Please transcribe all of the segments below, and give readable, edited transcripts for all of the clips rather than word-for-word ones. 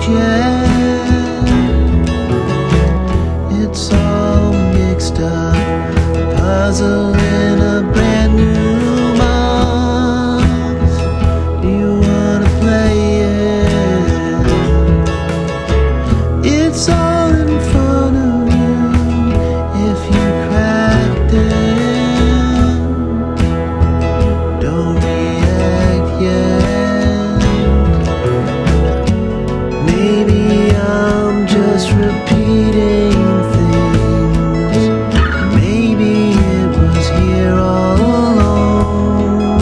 yet. It's all mixed up, puzzle in a brand new box. You wanna play it? It's all in front of you if you cracked it. Don't react yet. Maybe I'm just repeating things. Maybe it was here all along.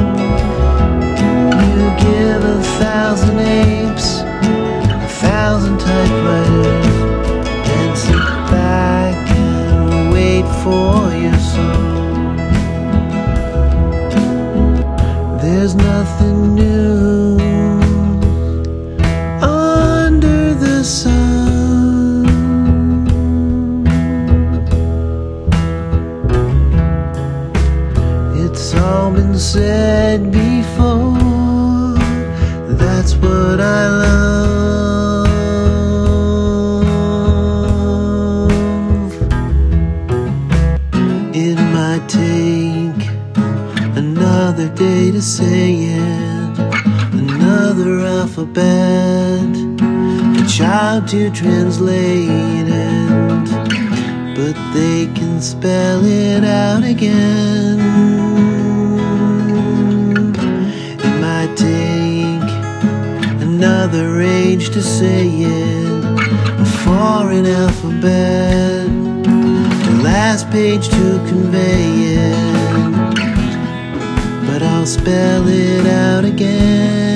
You give 1,000 apes 1,000 typewriters, then sit back and wait for your song. There's nothing new under the sun. It's all been said before. That's what I love. It might take another day to say it, another alphabet, a child to translate it, but they can spell it out again. It might take another age to say it, a foreign alphabet, the last page to convey it, but I'll spell it out again.